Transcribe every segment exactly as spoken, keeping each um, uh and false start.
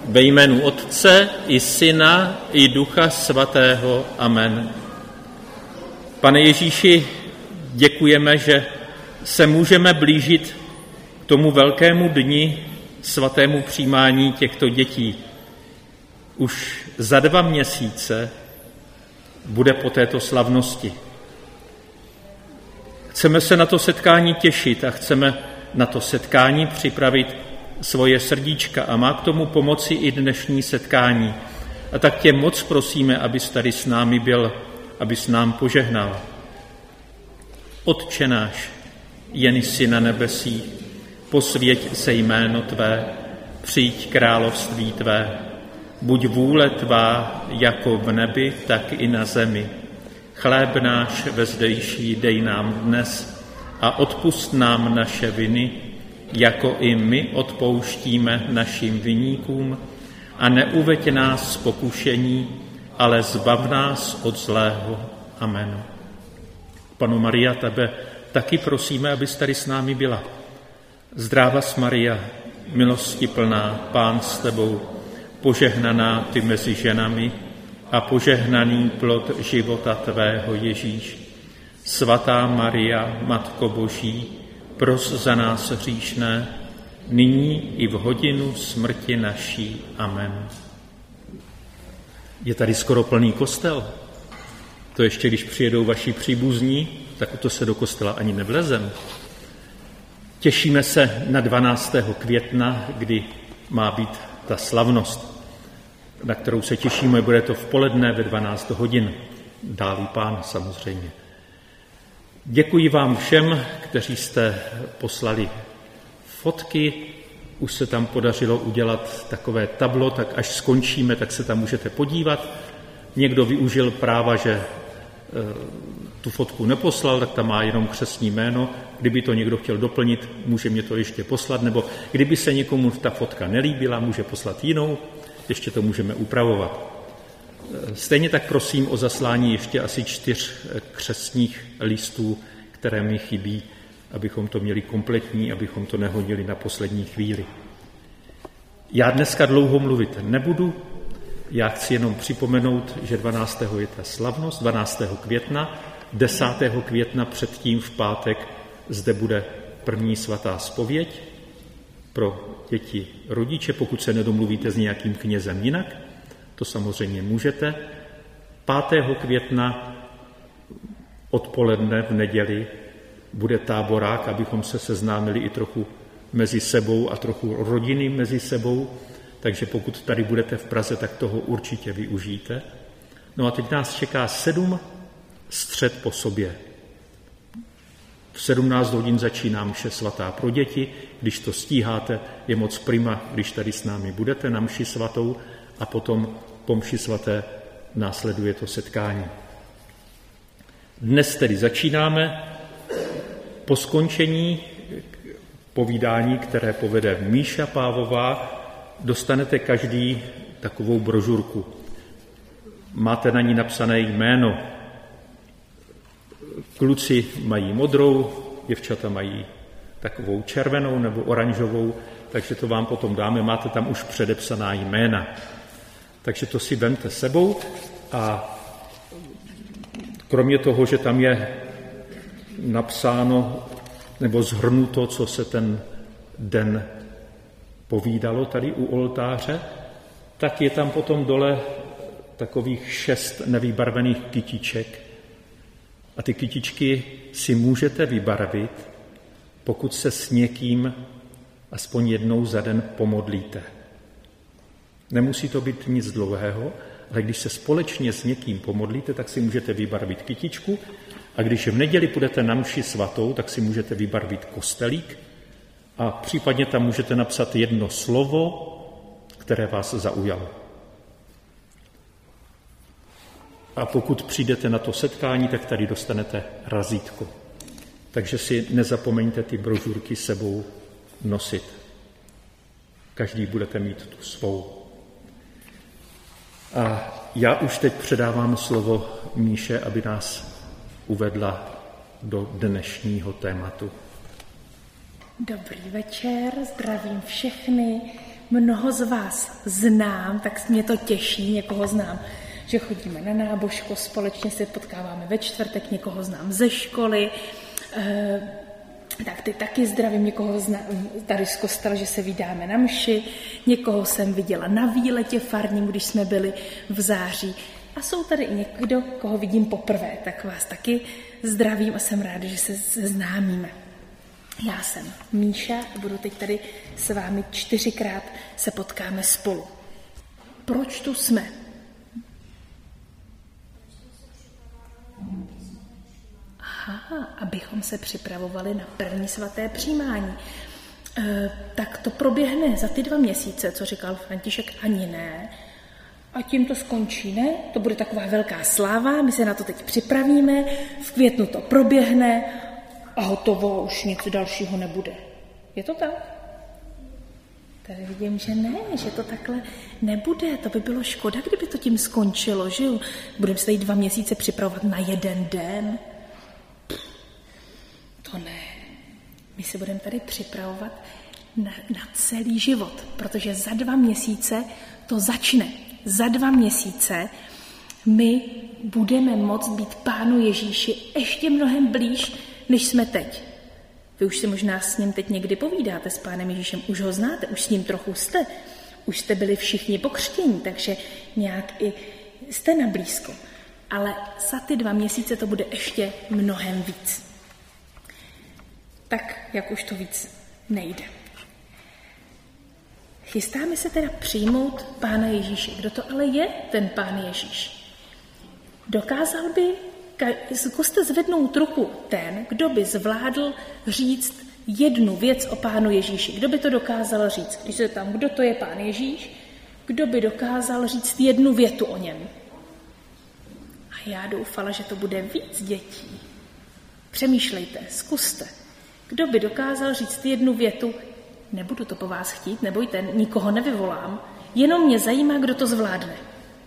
Ve jménu Otce i Syna i Ducha Svatého. Amen. Pane Ježíši, děkujeme, že se můžeme blížit k tomu velkému dni svatému přijímání těchto dětí. Už za dva měsíce bude po této slavnosti. Chceme se na to setkání těšit a chceme na to setkání připravit svoje srdíčka a má k tomu pomoci i dnešní setkání. A tak tě moc prosíme, abys tady s námi byl, abys nám požehnal. Otče náš, jen jsi na nebesích, posvěť se jméno tvé, přijď království tvé, buď vůle tvá jako v nebi, tak i na zemi. Chléb náš vezdejší dej nám dnes a odpusť nám naše viny, jako i my odpouštíme našim viníkům, a neuveď nás z pokušení, ale zbav nás od zlého. Amen. Panu Maria, tebe taky prosíme, abys tady s námi byla. Zdravas Maria, milosti plná, Pán s tebou, požehnaná ty mezi ženami a požehnaný plod života tvého Ježíš. Svatá Maria, Matko Boží, pros za nás hříšné, nyní i v hodinu smrti naší. Amen. Je tady skoro plný kostel. To ještě, když přijedou vaši příbuzní, tak to se do kostela ani nevlezem. Těšíme se na dvanáctého května, kdy má být ta slavnost, na kterou se těšíme. Bude to v poledne ve dvanáct hodin. Dálí Pán samozřejmě. Děkuji vám všem, kteří jste poslali fotky. Už se tam podařilo udělat takové tablo, tak až skončíme, tak se tam můžete podívat. Někdo využil práva, že e, tu fotku neposlal, tak tam má jenom křestní jméno. Kdyby to někdo chtěl doplnit, může mě to ještě poslat, nebo kdyby se někomu ta fotka nelíbila, může poslat jinou, ještě to můžeme upravovat. Stejně tak prosím o zaslání ještě asi čtyř křestních listů, které mi chybí, abychom to měli kompletní, abychom to nehodili na poslední chvíli. Já dneska dlouho mluvit nebudu, já chci jenom připomenout, že dvanáctého je ta slavnost, dvanáctého května, desátého května předtím v pátek zde bude první svatá zpověď pro děti rodiče, pokud se nedomluvíte s nějakým knězem jinak, to samozřejmě můžete. pátého května odpoledne v neděli bude táborák, abychom se seznámili i trochu mezi sebou a trochu rodiny mezi sebou, takže pokud tady budete v Praze, tak toho určitě využijte. No a teď nás čeká sedm střed po sobě. V sedmnáct hodin začíná mše svatá pro děti, když to stíháte, je moc prima, když tady s námi budete na mši svatou, a potom po mši svaté následuje to setkání. Dnes tedy začínáme. Po skončení povídání, které povede Míša Pávová, dostanete každý takovou brožurku. Máte na ní napsané jméno. Kluci mají modrou, děvčata mají takovou červenou nebo oranžovou, takže to vám potom dáme. Máte tam už předepsaná jména. Takže to si vemte sebou a kromě toho, že tam je napsáno nebo shrnuto, co se ten den povídalo tady u oltáře, tak je tam potom dole takových šest nevybarvených kytiček. A ty kytičky si můžete vybarvit, pokud se s někým aspoň jednou za den pomodlíte. Nemusí to být nic dlouhého, ale když se společně s někým pomodlíte, tak si můžete vybarvit kytičku, a když v neděli půjdete na mši svatou, tak si můžete vybarvit kostelík a případně tam můžete napsat jedno slovo, které vás zaujalo. A pokud přijdete na to setkání, tak tady dostanete razítko. Takže si nezapomeňte ty brožurky sebou nosit. Každý budete mít tu svou. A já už teď předávám slovo Míše, aby nás uvedla do dnešního tématu. Dobrý večer, zdravím všechny mnoho z vás znám, tak mě to těší, někoho znám, že chodíme na nábožko, společně se potkáváme ve čtvrtek, někoho znám ze školy, e, tak ty taky zdravím, někoho znám tady z kostela, že se vydáme na mši, někoho jsem viděla na výletě farním, když jsme byli v září. A jsou tady i někdo, koho vidím poprvé, tak vás taky zdravím a jsem ráda, že se seznámíme. Já jsem Míša a budu teď tady s vámi čtyřikrát se potkáme spolu. Proč tu jsme? Aha, abychom se připravovali na první svaté přijímání. E, tak to proběhne za ty dva měsíce, co říkal František, ani ne. A tím to skončí, ne? To bude taková velká sláva, my se na to teď připravíme, v květnu to proběhne a hotovo, už nic dalšího nebude. Je to tak? Tady vidím, že ne, že to takhle nebude. To by bylo škoda, kdyby to tím skončilo, že jo? Budeme se tady dva měsíce připravovat na jeden den. To ne. My se budeme tady připravovat na, na celý život, protože za dva měsíce to začne. Za dva měsíce my budeme moct být Pánu Ježíši ještě mnohem blíž, než jsme teď. Vy už si možná s ním teď někdy povídáte, s Pánem Ježíšem, už ho znáte, už s ním trochu jste, už jste byli všichni pokřtění, takže nějak i jste na blízko. Ale za ty dva měsíce to bude ještě mnohem víc. Tak, jak už to víc nejde. Chystáme se teda přijmout Pána Ježíše. Kdo to ale je, ten Pán Ježíš? Dokázal by, zkuste zvednout ruku ten, kdo by zvládl říct jednu věc o Pánu Ježíši. Kdo by to dokázal říct? Když se tam, kdo to je Pán Ježíš, kdo by dokázal říct jednu větu o něm? A já doufala, že to bude víc dětí. Přemýšlejte, zkuste. Kdo by dokázal říct jednu větu? Nebudu to po vás chtít, nebojte, nikoho nevyvolám. Jenom mě zajímá, kdo to zvládne.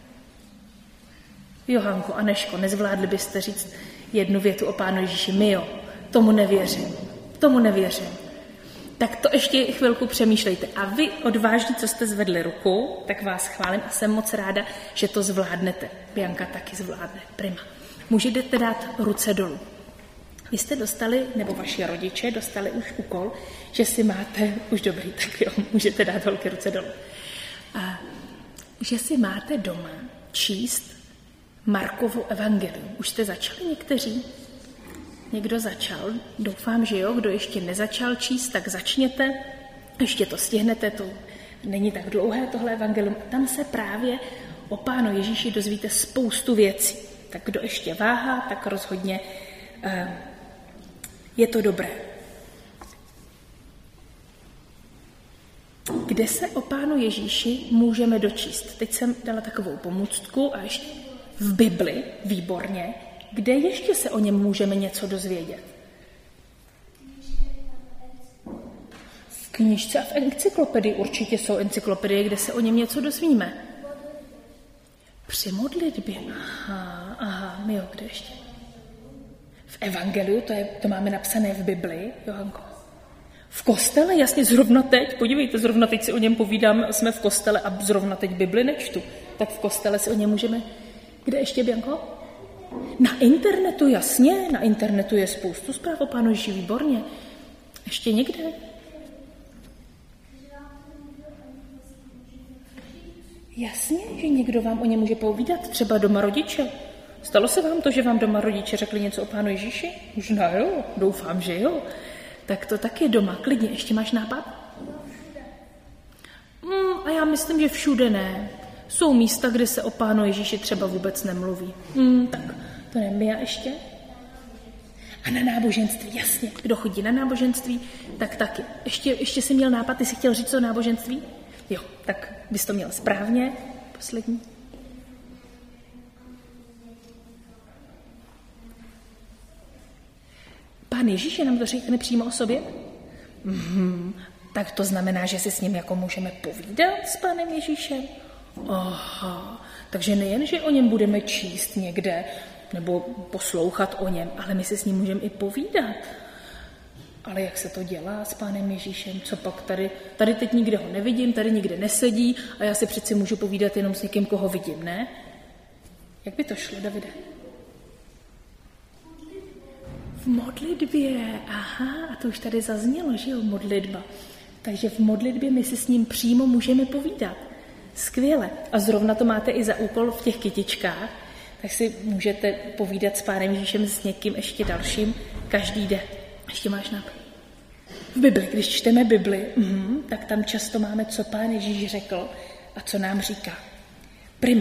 Johanko, Aneško, nezvládli byste říct jednu větu o Pánu Ježíši? My jo, tomu nevěřím, tomu nevěřím. Tak to ještě chvilku přemýšlejte. A vy odvážní, co jste zvedli ruku, tak vás chválím a jsem moc ráda, že to zvládnete. Bianka taky zvládne, prima. Můžete dát ruce dolů. Vy jste dostali, nebo vaši rodiče dostali už úkol, že si máte, už dobrý, tak jo, můžete dát holky ruce dolů, a že si máte doma číst Markovu evangelium. Už jste začali někteří? Někdo začal? Doufám, že jo. Kdo ještě nezačal číst, tak začněte. Ještě to stihnete, to není tak dlouhé tohle evangelium. Tam se právě o Pánu Ježíši dozvíte spoustu věcí. Tak kdo ještě váhá, tak rozhodně uh, je to dobré. Kde se o Pánu Ježíši můžeme dočíst? Teď jsem dala takovou pomůcku a ještě v Bibli, výborně, kde ještě se o něm můžeme něco dozvědět? V knížce a v encyklopedii určitě jsou encyklopedie, kde se o něm něco dozvíme. Při modlitbě. Aha, aha, my jo, kde ještě? V evangeliu, to, je, to máme napsané v Bibli, Johanko. V kostele, jasně, zrovna teď, podívejte, zrovna teď si o něm povídám, jsme v kostele a zrovna teď Bibli nečtu. Tak v kostele si o něm můžeme... Kde ještě, Bianko? Na internetu, jasně, na internetu je spoustu zpráv o Pánu Ježíši, výborně. Ještě někde? Jasně, že někdo vám o něm může povídat, třeba doma rodiče. Stalo se vám to, že vám doma rodiče řekli něco o Pánu Ježíši? Možná jo, doufám, že jo. Tak to tak je doma, klidně. Ještě máš nápad? Mm, a já myslím, že všude ne. Jsou místa, kde se o Pánu Ježíši třeba vůbec nemluví. Mm, tak to nevím, já ještě. A na náboženství, jasně. Kdo chodí na náboženství, tak taky. Ještě, ještě jsi měl nápad, ty jsi chtěl říct o náboženství? Jo, tak bys to měl správně. Poslední. Pán Ježíš nám to řekne přímo o sobě? Mm, tak to znamená, že si s ním jako můžeme povídat s Pánem Ježíšem? Aha, takže nejen, že o něm budeme číst někde nebo poslouchat o něm, ale my si s ním můžeme i povídat. ale jak se to dělá s pánem Ježíšem, co pak tady, tady teď nikde ho nevidím, tady nikde nesedí a já si přeci můžu povídat jenom s někým, koho vidím, ne? Jak by to šlo, Davide? V modlitbě, aha, a to už tady zaznělo, že jo, modlitba. Takže v modlitbě my si s ním přímo můžeme povídat. Skvěle. A zrovna to máte i za úkol v těch kytičkách, tak si můžete povídat s pánem Ježíšem s někým ještě dalším každý den. Ještě máš nápad. V Bibli, když čteme Bibli, mm, tak tam často máme, co pán Ježíš řekl a co nám říká. Prima.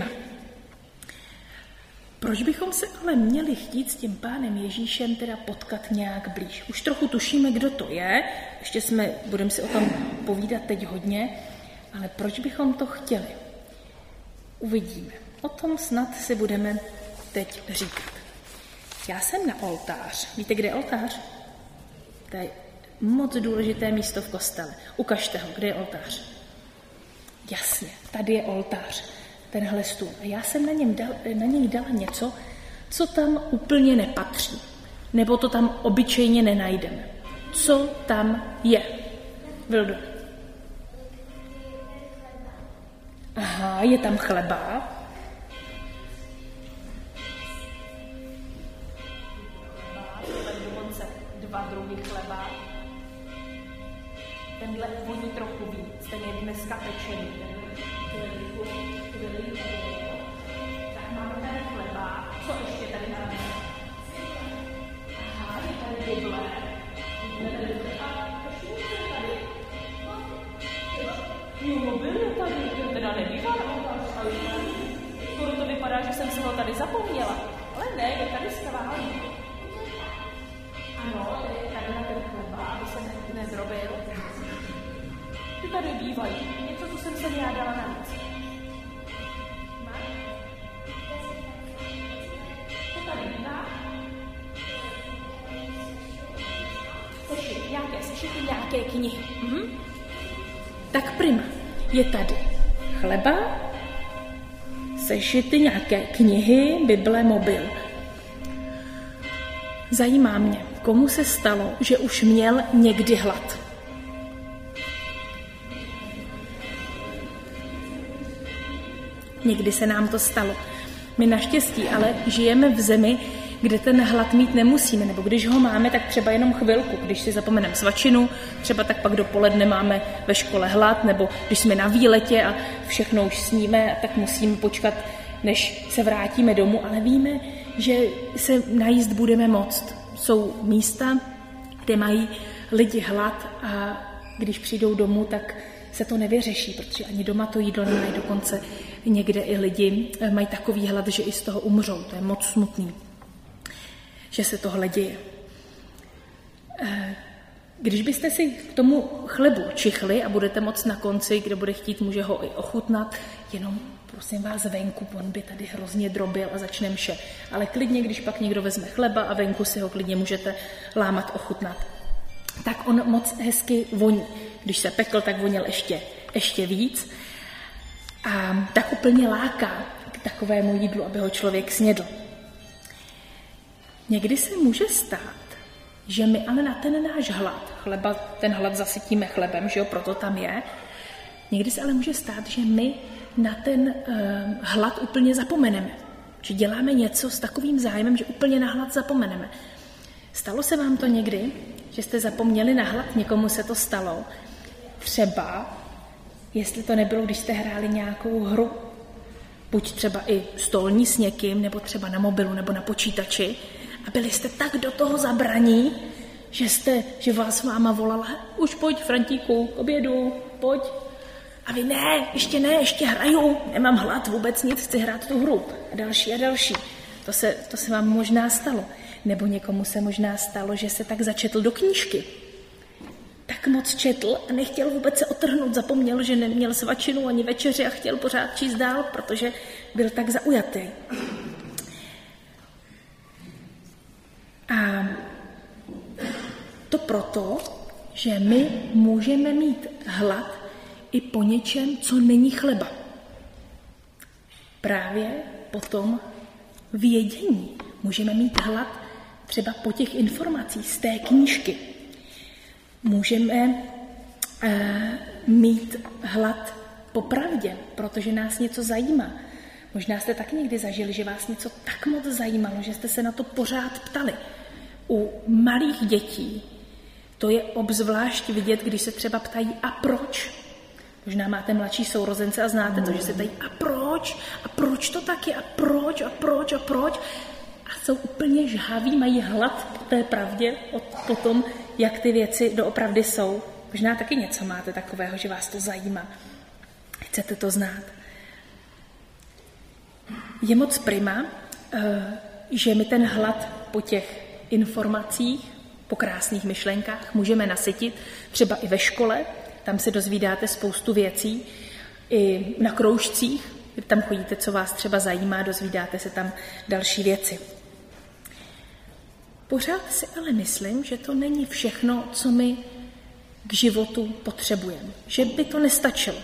Proč bychom se ale měli chtít s tím pánem Ježíšem teda potkat nějak blíž? Už trochu tušíme, kdo to je, ještě jsme, budeme si o tom povídat teď hodně, ale proč bychom to chtěli? Uvidíme. O tom snad si budeme teď říkat. Já jsem na oltář. Víte, kde je oltář? To je moc důležité místo v kostele. Ukažte ho, kde je oltář. Jasně, tady je oltář. Tenhle stůl. A já jsem na, něm dal, na něj dala něco, co tam úplně nepatří. Nebo to tam obyčejně nenajdeme. Co tam je? Vildo. Aha, je tam chleba. Tady dokonce dva druhy chleba. Tenhle voní trochu víc, ten je dneska pečený. Tak máme tady chleba. Co ještě tady máme? Aha, je tady Bible. A ještě tady. Jo, mobil je tady. Teda nebývá na oltáři, ale skoro to vypadá, že jsem si ho tady zapomněla. Ale ne, je tady schválný. Ano, tady, tady na ten chleba, aby se ne, nedrobil. Ty tady bývají. Něco, co jsem se já dala navíc. To tady bývá. Sešit, nějaké sešity, nějaké knihy. Mhm. Tak prima, je tady chleba, sešity, nějaké knihy, Bible, mobil. Zajímá mě, komu se stalo, že už měl někdy hlad. Někdy se nám to stalo. My naštěstí ale žijeme v zemi, kde ten hlad mít nemusíme, nebo když ho máme, tak třeba jenom chvilku. Když si zapomeneme svačinu, třeba tak pak dopoledne máme ve škole hlad, nebo když jsme na výletě a všechno už sníme, tak musíme počkat, než se vrátíme domů, ale víme, že se najíst budeme moct. Jsou místa, kde mají lidi hlad a když přijdou domů, tak se to nevyřeší, protože ani doma to jídlo nemají, dokonce někde i lidi mají takový hlad, že i z toho umřou. To je moc smutný, že se tohle děje. Když byste si k tomu chlebu čichli a budete moc na konci, kdo bude chtít, může ho i ochutnat, jenom prosím vás venku, on by tady hrozně drobil a začne mše. Ale klidně, když pak někdo vezme chleba a venku si ho klidně můžete lámat, ochutnat. Tak on moc hezky voní. Když se pekl, tak voněl ještě, ještě víc. A tak úplně láká k takovému jídlu, aby ho člověk snědl. Někdy se může stát, že my ale na ten náš hlad, chleba, ten hlad zasytíme chlebem, že jo, proto tam je, někdy se ale může stát, že my na ten uh, hlad úplně zapomeneme. Že děláme něco s takovým zájmem, že úplně na hlad zapomeneme. Stalo se vám to někdy, že jste zapomněli na hlad, někomu se to stalo? Třeba, jestli to nebylo, když jste hráli nějakou hru, buď třeba i stolní s někým, nebo třeba na mobilu, nebo na počítači, a byli jste tak do toho zabraní, že, jste, že vás máma volala, už pojď, Frantíku, k obědu, pojď. A vy ne, ještě ne, ještě hraju, nemám hlad, vůbec nic, chci hrát tu hru. A další a další. To se, to se vám možná stalo. Nebo někomu se možná stalo, že se tak začetl do knížky. Tak moc četl a nechtěl vůbec se otrhnout, zapomněl, že neměl svačinu ani večeři a chtěl pořád číst dál, protože byl tak zaujatý. A to proto, že my můžeme mít hlad i po něčem, co není chleba. Právě po tom vědění můžeme mít hlad třeba po těch informacích z té knížky. můžeme uh, mít hlad po pravdě, protože nás něco zajímá. Možná jste taky někdy zažili, že vás něco tak moc zajímalo, že jste se na to pořád ptali. U malých dětí to je obzvlášť vidět, když se třeba ptají a proč. Možná máte mladší sourozence a znáte to, že se ptají a proč, a proč to taky, a proč, a proč, a proč. A jsou úplně žhaví, mají hlad po té pravdě, po tom, jak ty věci doopravdy jsou. Možná taky něco máte takového, že vás to zajímá. Chcete to znát. Je moc prima, že my ten hlad po těch informacích, po krásných myšlenkách můžeme nasytit, třeba i ve škole, tam se dozvídáte spoustu věcí, i na kroužcích, tam chodíte, co vás třeba zajímá, dozvídáte se tam další věci. Pořád si ale myslím, že to není všechno, co my k životu potřebujeme, že by to nestačilo.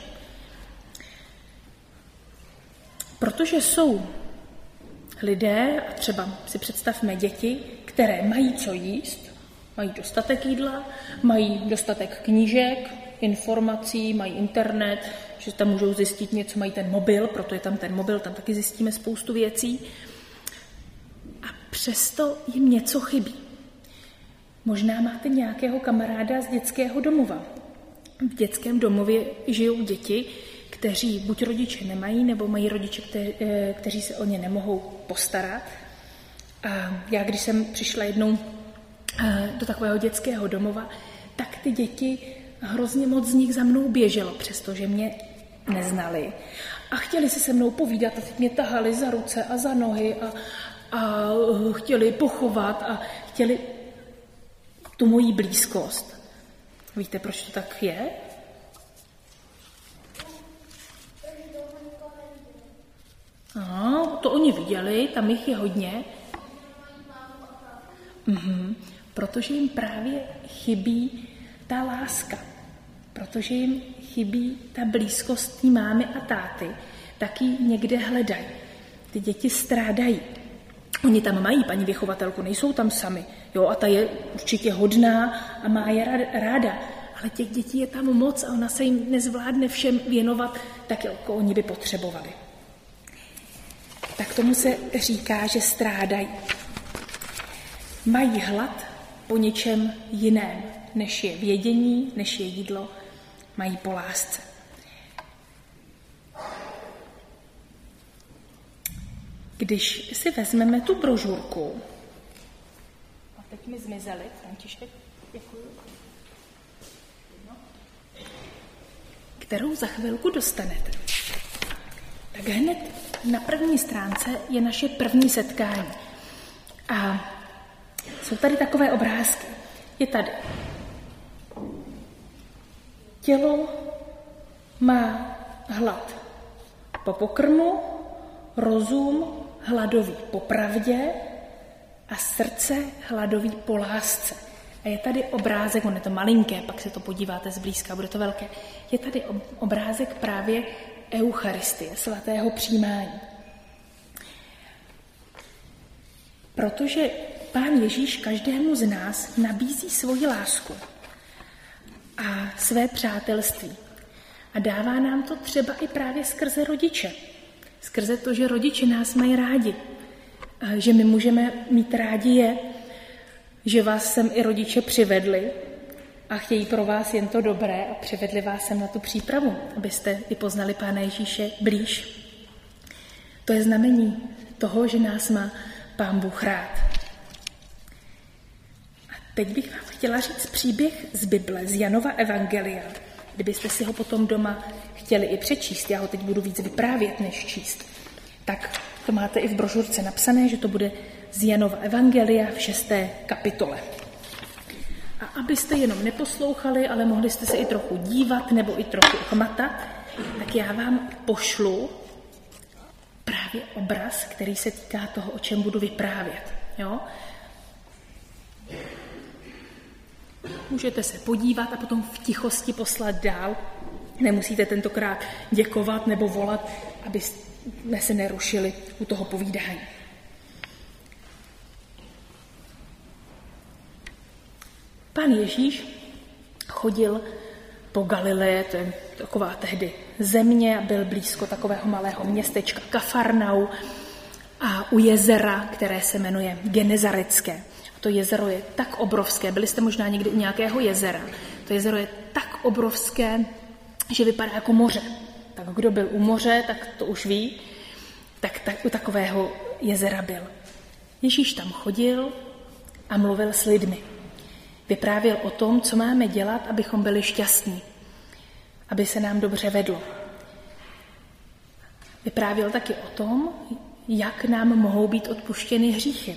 Protože jsou lidé, a třeba si představme děti, které mají co jíst, mají dostatek jídla, mají dostatek knížek, informací, mají internet, že tam můžou zjistit něco, mají ten mobil, proto je tam ten mobil, tam taky zjistíme spoustu věcí. A přesto jim něco chybí. Možná máte nějakého kamaráda z dětského domova. V dětském domově žijou děti, kteří buď rodiče nemají, nebo mají rodiče, kteří, kteří se o ně nemohou postarat. A já, když jsem přišla jednou do takového dětského domova, tak ty děti, hrozně moc z nich za mnou běželo, přestože mě neznali. A chtěli si se mnou povídat a teď mě tahali za ruce a za nohy a, a chtěli pochovat a chtěli tu moji blízkost. Víte, proč to tak je? No, to oni viděli, tam jich je hodně. Mhm, protože jim právě chybí ta láska, protože jim chybí ta blízkost té mámy a táty, tak ji někde hledají. Ty děti strádají. Oni tam mají paní vychovatelku, nejsou tam sami. Jo, a ta je určitě hodná a má je ráda, ale těch dětí je tam moc a ona se jim nezvládne všem věnovat tak, jako oni by potřebovali. Tak tomu se říká, že strádají. Mají hlad po něčem jiném, než je vědění, než je jídlo, mají po lásce. Když si vezmeme tu brožurku, a teď mi zmizely, František, děkuji, kterou za chvilku dostanete, tak hned na první stránce je naše první setkání. A jsou tady takové obrázky. Je tady. Tělo má hlad po pokrmu, rozum hladový po pravdě a srdce hladový po lásce. A je tady obrázek, on je to malinké, pak se to podíváte zblízka, bude to velké. Je tady obrázek právě Eucharistie, svatého přijímání. Protože Pán Ježíš každému z nás nabízí svoji lásku a své přátelství. A dává nám to třeba i právě skrze rodiče. Skrze to, že rodiče nás mají rádi. Že my můžeme mít rádi je, že vás sem i rodiče přivedli a chtějí pro vás jen to dobré a přivedli vás sem na tu přípravu, abyste i poznali Pána Ježíše blíž. To je znamení toho, že nás má Pán Bůh rád. A teď bych vám chtěla říct příběh z Bible, z Janova evangelia. Kdybyste si ho potom doma chtěli i přečíst, já ho teď budu víc vyprávět, než číst, tak to máte i v brožurce napsané, že to bude z Janova evangelia v šesté kapitole. A abyste jenom neposlouchali, ale mohli jste se i trochu dívat nebo i trochu chmatat, tak já vám pošlu právě obraz, který se týká toho, o čem budu vyprávět. Jo? Můžete se podívat a potom v tichosti poslat dál. Nemusíte tentokrát děkovat nebo volat, aby jsme se nerušili u toho povídání. Pán Ježíš chodil po Galileji, to je taková tehdy země, byl blízko takového malého městečka Kafarnau a u jezera, které se jmenuje Genezarecké. A to jezero je tak obrovské, byli jste možná někdy u nějakého jezera, to jezero je tak obrovské, že vypadá jako moře. Tak kdo byl u moře, tak to už ví, tak, tak u takového jezera byl. Ježíš tam chodil a mluvil s lidmi. Vyprávěl o tom, co máme dělat, abychom byli šťastní, aby se nám dobře vedlo. Vyprávěl taky o tom, jak nám mohou být odpuštěny hříchy.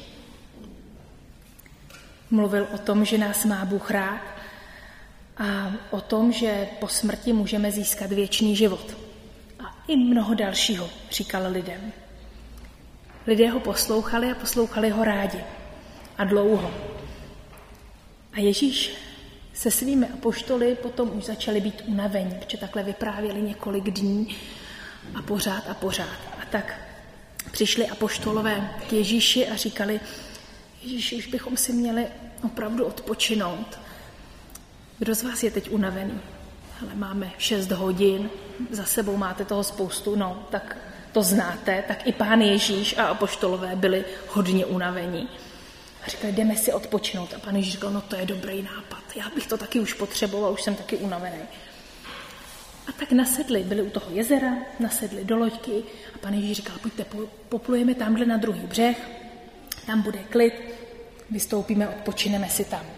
Mluvil o tom, že nás má Bůh rád a o tom, že po smrti můžeme získat věčný život. A i mnoho dalšího říkal lidem. Lidé ho poslouchali a poslouchali ho rádi. A dlouho. A Ježíš se svými apoštoly potom už začali být unavení, protože takhle vyprávěli několik dní a pořád a pořád. A tak přišli apoštolové k Ježíši a říkali, Ježíši, už bychom si měli opravdu odpočinout. Kdo z vás je teď unavený? Ale máme šest hodin, za sebou máte toho spoustu, no, tak to znáte, tak i Pán Ježíš a apoštolové byli hodně unavení. A říkali, jdeme si odpočinout. A Pán Ježíš říkal, no to je dobrý nápad, já bych to taky už potřeboval, už jsem taky unavený. A tak nasedli, byli u toho jezera, nasedli do loďky a Pán Ježíš říkal, pojďte, poplujeme tamhle na druhý břeh, tam bude klid, vystoupíme, odpočineme si tam.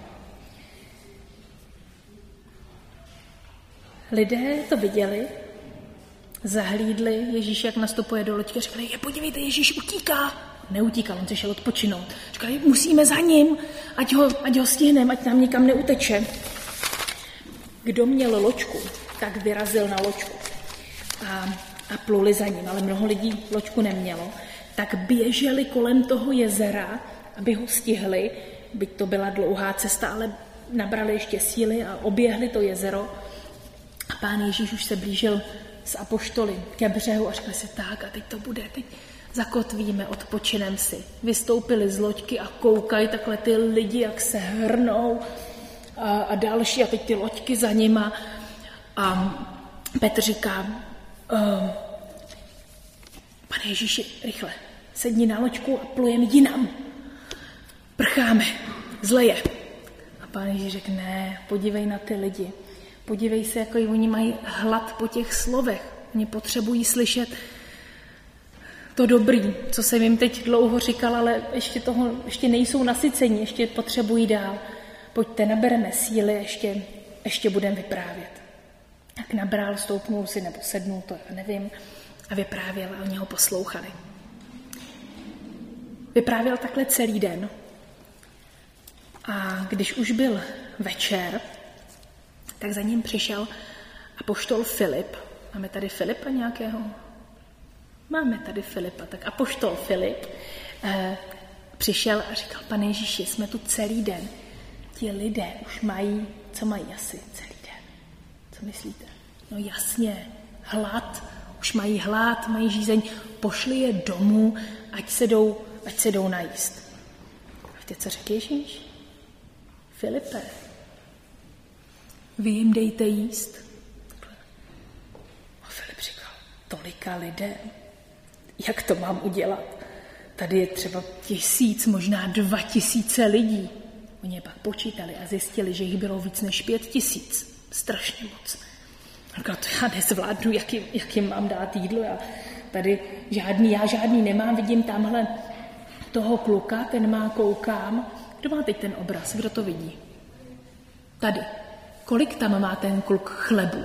Lidé to viděli, zahlídli Ježíš, jak nastupuje do loďky a říkali, je, podívejte, Ježíš utíká. Neutíkal, on se šel odpočinout. Říkali, musíme za ním, ať ho, ať ho stihneme, ať nám nikam neuteče. Kdo měl loďku, tak vyrazil na loďku a, a pluli za ním, ale mnoho lidí loďku nemělo. Tak běželi kolem toho jezera, aby ho stihli, byť to byla dlouhá cesta, ale nabrali ještě síly a oběhli to jezero. A Pán Ježíš už se blížil s apoštoly ke břehu a řekli si, tak a teď to bude, teď zakotvíme, odpočinem si. Vystoupili z loďky a koukají takhle ty lidi, jak se hrnou a, a další a teď ty loďky za nima. A Petr říká, uh, Pane Ježíši, rychle, sedni na loďku a plujeme jinam. Prcháme, zle je. A Pán Ježíš řekl, ne, podívej na ty lidi. Podívej se, jako oni mají hlad po těch slovech. Oni potřebují slyšet to dobrý, co jsem jim teď dlouho říkal, ale ještě, toho, ještě nejsou nasycení, ještě potřebují dál. Pojďte, nabereme síly, ještě, ještě budeme vyprávět. Tak nabral, stoupnul si nebo sednul, to já nevím, a vyprávěl a oni ho poslouchali. Vyprávěl takhle celý den. A když už byl večer, tak za ním přišel apoštol Filip. Máme tady Filipa nějakého? Máme tady Filipa. Tak apoštol Filip eh, přišel a říkal, Pane Ježíši, jsme tu celý den. Ti lidé už mají, co mají asi celý den? Co myslíte? No jasně, hlad. Už mají hlad, mají žízeň. Pošli je domů, ať se jdou, ať se jdou najíst. A víte, co řekl Ježíš? Filipe, vy jim dejte jíst. A Filip říkal, tolika lidé, jak to mám udělat? Tady je třeba tisíc, možná dva tisíce lidí. Oni je pak počítali a zjistili, že jich bylo víc než pět tisíc. Strašně moc. A říkal, to já nezvládnu, jak jim, jak jim mám dát jídlo. Já tady žádný, já žádný nemám, vidím tamhle toho kluka, ten má, koukám. Kdo má teď ten obraz? Kdo to vidí? Tady. Kolik tam má ten kluk chlebu?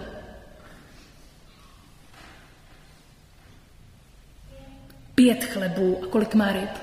Pět chlebů. A kolik má ryb?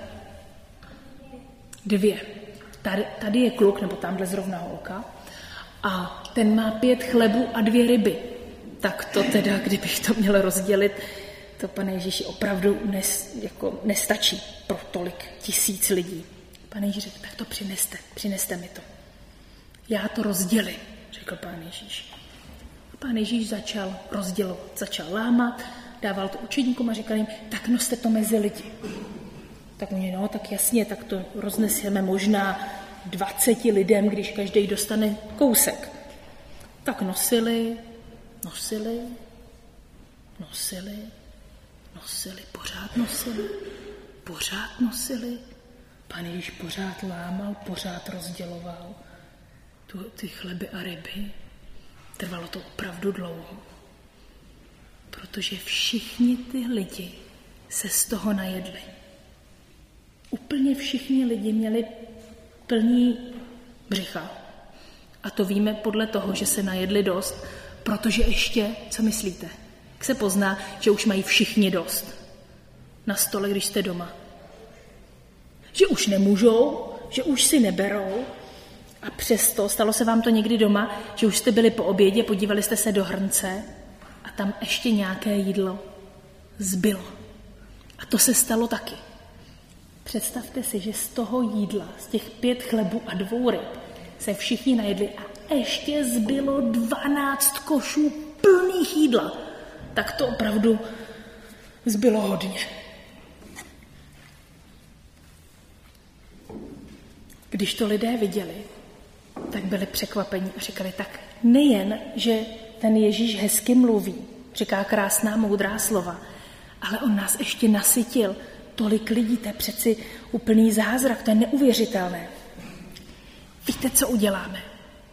Dvě. Tady, tady je kluk, nebo tamhle zrovna holka, a ten má pět chlebů a dvě ryby. Tak to teda, kdybych to měl rozdělit, to, Pane Ježíši, opravdu nes, jako nestačí pro tolik tisíc lidí. Pane Ježíš řekl, tak to přineste, přineste mi to. Já to rozdělím, řekl Pán Ježíš. A Pán Ježíš začal rozdělovat, začal lámat, dával to učeníkům a říkal jim, tak noste to mezi lidi. Tak oni, no, tak jasně, tak to rozneseme možná dvaceti lidem, když každý dostane kousek. Tak nosili, nosili, nosili, nosili, pořád nosili, pořád nosili. Pán Ježíš pořád lámal, pořád rozděloval tu, ty chleby a ryby. Trvalo to opravdu dlouho, protože všichni ty lidi se z toho najedli. Úplně všichni lidi měli plný břicha. A to víme podle toho, že se najedli dost, protože ještě, co myslíte, jak se pozná, že už mají všichni dost na stole, když jste doma. Že už nemůžou, že už si neberou a přesto, stalo se vám to někdy doma, že už jste byli po obědě, podívali jste se do hrnce a tam ještě nějaké jídlo zbylo. A to se stalo taky. Představte si, že z toho jídla, z těch pět chlebů a dvou ryb, se všichni najedli a ještě zbylo dvanáct košů plných jídla. Tak to opravdu zbylo hodně. Když to lidé viděli, tak byli překvapeni a říkali, tak nejen, že ten Ježíš hezky mluví, říká krásná, moudrá slova, ale on nás ještě nasytil. Tolik lidí, to je přeci úplný zázrak, to je neuvěřitelné. Víte, co uděláme?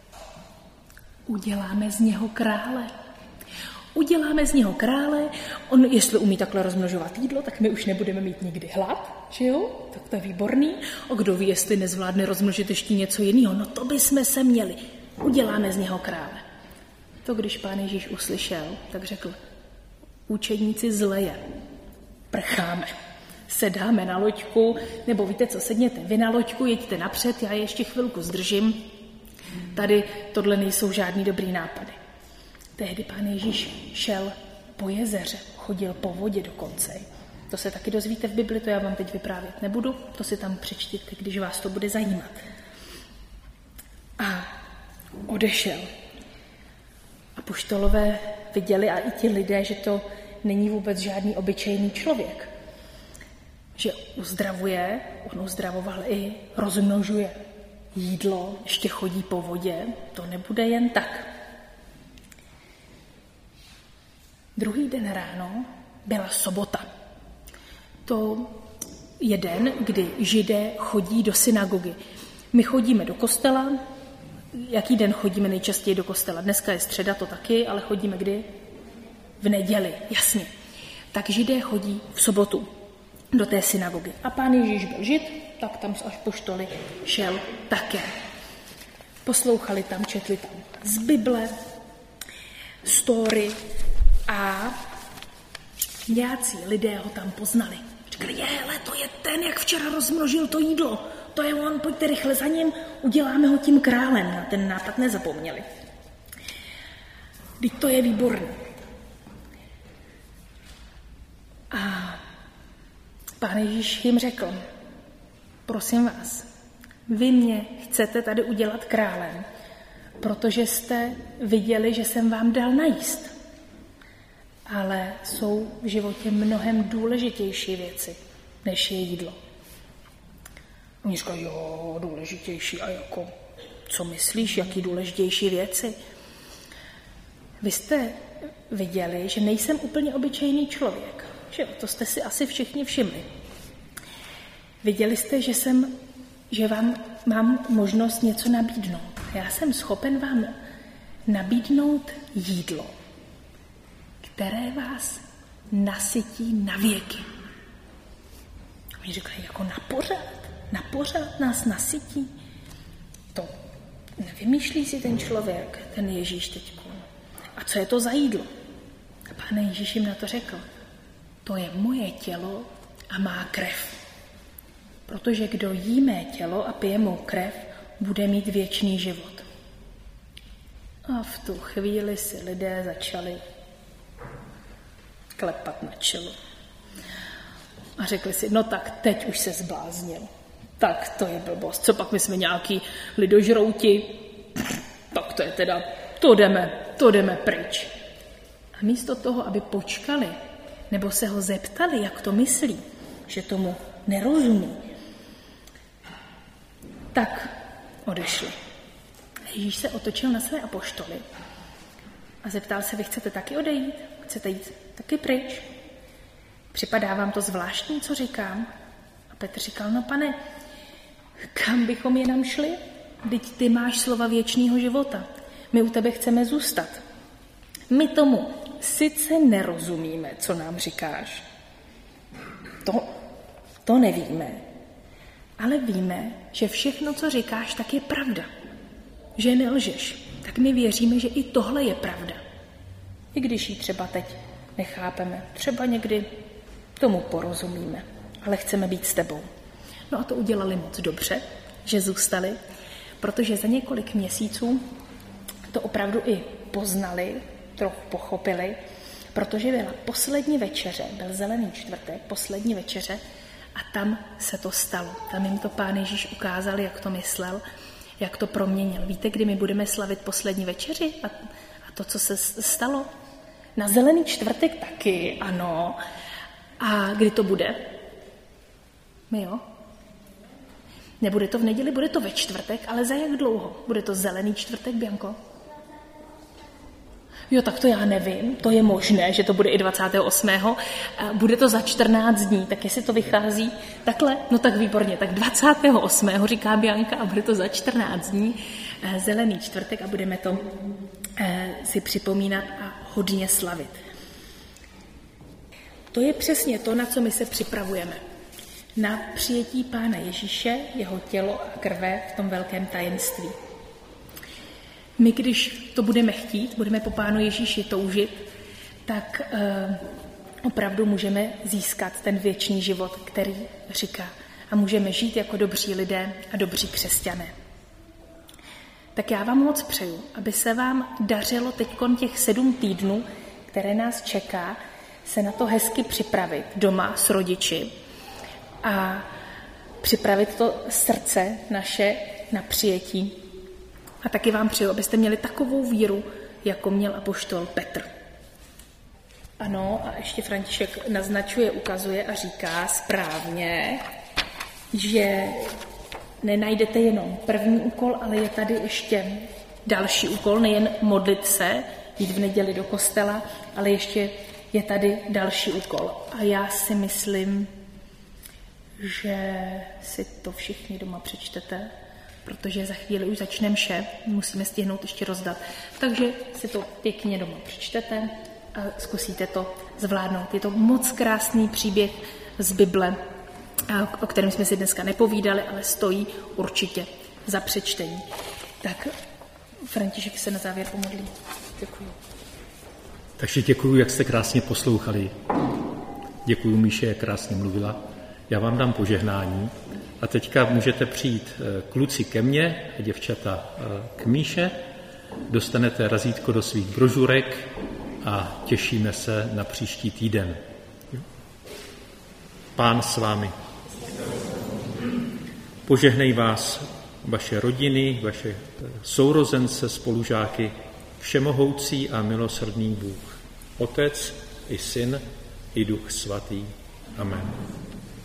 Uděláme z něho krále. Uděláme z něho krále, on, jestli umí takhle rozmnožovat jídlo, tak my už nebudeme mít nikdy hlad, že jo? Tak to je výborný. A kdo ví, jestli nezvládne rozmnožit ještě něco jiného, no to bychom se měli. Uděláme z něho krále. To, když Pán Ježíš uslyšel, tak řekl, učedníci zleje, prcháme. Sedáme na loďku, nebo víte co, sedněte vy na loďku, jeďte napřed, já ještě chvilku zdržím. Tady tohle nejsou žádný dobrý nápady. Tehdy Pán Ježíš šel po jezeře, chodil po vodě dokonce. To se taky dozvíte v Bibli, to já vám teď vyprávět nebudu, to si tam přečtěte, když vás to bude zajímat. A odešel. Apoštolové viděli a i ti lidé, že to není vůbec žádný obyčejný člověk. Že uzdravuje, on uzdravoval i rozmnožuje jídlo, ještě chodí po vodě, to nebude jen tak. Druhý den ráno byla sobota. To je den, kdy Židé chodí do synagogy. My chodíme do kostela. Jaký den chodíme nejčastěji do kostela? Dneska je středa, to taky, ale chodíme kdy? V neděli, jasně. Tak Židé chodí v sobotu do té synagogy. A Pán Ježíš byl Žid, tak tam z apoštoly šel také. Poslouchali tam, četli tam z Bible, story a nějací lidé ho tam poznali. Říkali, jele, to je ten, jak včera rozmnožil to jídlo. To je on, pojďte rychle za ním, uděláme ho tím králem. Na ten nápad nezapomněli. Vždyť to je výborný. A Pán Ježíš jim řekl, prosím vás, vy mě chcete tady udělat králem, protože jste viděli, že jsem vám dal najíst. Ale jsou v životě mnohem důležitější věci, než je jídlo. Oni říkají, jo, důležitější, a jako, co myslíš, jaký důležitější věci? Vy jste viděli, že nejsem úplně obyčejný člověk, že to jste si asi všichni všimli. Viděli jste, že jsem, že vám mám možnost něco nabídnout. Já jsem schopen vám nabídnout jídlo, které vás nasytí na věky. Oni říkají, jako na pořád, na pořád nás nasytí. To nevymýšlí si ten člověk, ten Ježíš teďko. A co je to za jídlo? A Pán Ježíš jim na to řekl, to je moje tělo a má krev. Protože kdo jí mé tělo a pije mou krev, bude mít věčný život. A v tu chvíli si lidé začali klepat na čelo. A řekli si, no tak teď už se zbláznil. Tak to je blbost. Co pak my jsme nějaký lidožrouti? Tak to je teda, to jdeme, to jdeme pryč. A místo toho, aby počkali, nebo se ho zeptali, jak to myslí, že tomu nerozumí, tak odešli. Ježíš se otočil na své apoštoly A zeptal se, vy chcete taky odejít? Chcete jít taky pryč? Připadá vám to zvláštní, co říkám? A Petr říkal, no pane, kam bychom jinam šli? Vždyť ty máš slova věčného života. My u tebe chceme zůstat. My tomu sice nerozumíme, co nám říkáš. To, to nevíme. Ale víme, že všechno, co říkáš, tak je pravda. Že nelžeš. Tak my věříme, že i tohle je pravda. I když ji třeba teď nechápeme. Třeba někdy tomu porozumíme. Ale chceme být s tebou. No a to udělali moc dobře, že zůstali, protože za několik měsíců to opravdu i poznali, trochu pochopili, protože byla poslední večeře, byl Zelený čtvrtek, poslední večeře a tam se to stalo. Tam jim to Pán Ježíš ukázal, jak to myslel, jak to proměnil. Víte, kdy my budeme slavit poslední večeři a, a to, co se stalo? Na Zelený čtvrtek taky, ano. A kdy to bude? My jo? Nebude to v neděli, bude to ve čtvrtek, ale za jak dlouho? Bude to Zelený čtvrtek, Bianko? Jo, tak to já nevím, to je možné, že to bude i dvacátého osmého Bude to za čtrnáct dní, tak jestli to vychází takhle, no tak výborně, tak dvacátého osmého říká Bianka a bude to za čtrnáct dní, Zelený čtvrtek a budeme to si připomínat a hodně slavit. To je přesně to, na co my se připravujeme. Na přijetí Pána Ježíše, jeho tělo a krve v tom velkém tajemství. My, když to budeme chtít, budeme po Pánu Ježíši toužit, tak e, opravdu můžeme získat ten věčný život, který říká. A můžeme žít jako dobří lidé a dobří křesťané. Tak já vám moc přeju, aby se vám dařilo teďkon těch sedm týdnů, které nás čeká, se na to hezky připravit doma s rodiči a připravit to srdce naše na přijetí. A taky vám přeju, abyste měli takovou víru, jako měl apoštol Petr. Ano, a ještě František naznačuje, ukazuje a říká správně, že nenajdete jenom první úkol, ale je tady ještě další úkol, nejen modlit se, jít v neděli do kostela, ale ještě je tady další úkol. A já si myslím, že si to všichni doma přečtete, protože za chvíli už začne mše, musíme stihnout ještě rozdat. Takže si to pěkně doma přečtete a zkusíte to zvládnout. Je to moc krásný příběh z Bible, o kterém jsme si dneska nepovídali, ale stojí určitě za přečtení. Tak František se na závěr pomodlí. Děkuji. Takže děkuji, jak jste krásně poslouchali. Děkuji, Míše, jak krásně mluvila. Já vám dám požehnání a teďka můžete přijít kluci ke mně a děvčata k Míše. Dostanete razítko do svých brožurek a těšíme se na příští týden. Pán s vámi. Požehnej vás vaše rodiny, vaše sourozence, spolužáky, všemohoucí a milosrdný Bůh, Otec i Syn i Duch Svatý. Amen.